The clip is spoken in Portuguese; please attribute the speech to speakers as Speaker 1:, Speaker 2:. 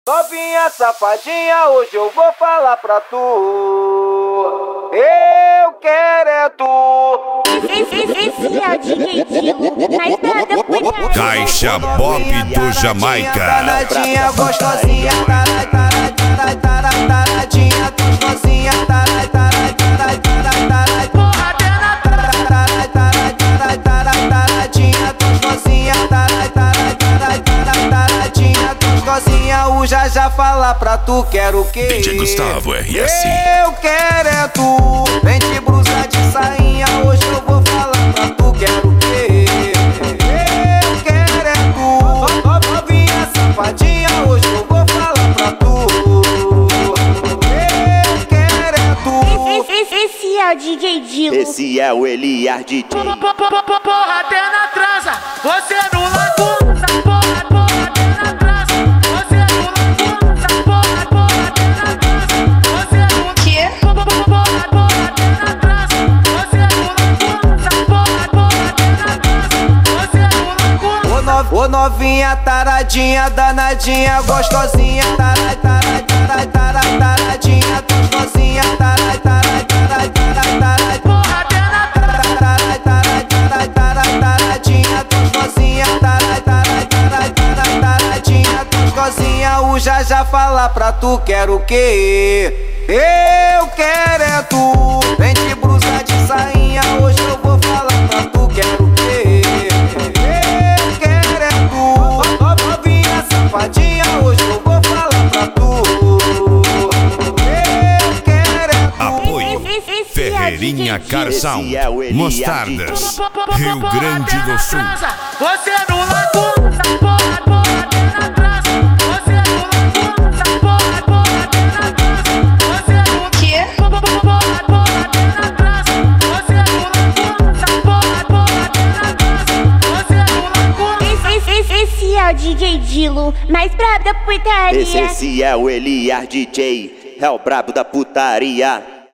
Speaker 1: Novinha safadinha, hoje eu vou falar pra tu. Eu quero é tu.
Speaker 2: Esse é o DJ Dilo, mais nada por aí.
Speaker 3: Caixa Bob do Jamaica.
Speaker 1: Taradinha gostosinha, taradinha gostosinha, o já fala pra tu, quero o quê?
Speaker 3: DJ Gustavo RS.
Speaker 1: Eu quero é tu. Vem de blusa de sainha, hoje eu vou falar pra tu, quero o quê? Eu quero é tu. Novinha safadinha, hoje eu vou falar pra tu. Eu quero é tu.
Speaker 2: Esse é o DJ Dilo.
Speaker 4: Esse é o Eliar DJ.
Speaker 5: Porra, até na transa, você no lagosta. Porra, até na transa, você no lagosta. Porra, até na transa, você no quê? Porra, até na transa, você no lagosta. Porra, até na transa, você no lagosta.
Speaker 1: Ô novinha taradinha, danadinha, gostosinha, taradinha, gostosinha, o já fala pra tu, quero o quê? Eu quero é tu. Vem de blusa de sainha, hoje eu vou falar pra tu, quero o quê? Eu quero é tu. Novinha safadinha, hoje eu vou falar pra tu. Eu quero é tu.
Speaker 3: Apoio Ferreirinha Car Sound, Mostardas, Rio Grande do Sul.
Speaker 5: Você no lagosta. Porra, até na transa, você no lagosta. Porra, até na transa, você no quê? Porra, até na transa, você no lagosta. Porra, até na transa, você no lagosta.
Speaker 2: Esse é o DJ Dilo, mais brabo da putaria.
Speaker 4: Esse é o Eliar DJ, é o brabo da putaria.